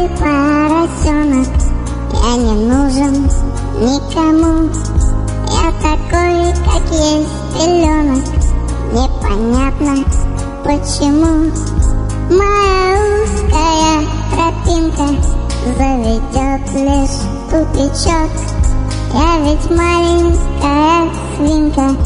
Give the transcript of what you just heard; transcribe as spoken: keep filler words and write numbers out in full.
белый поросенок, я не нужен никому. Я такой, как есть пеленок, непонятно почему. Моя узкая тропинка заведет лишь в тупичок. Я ведь маленькая свинка,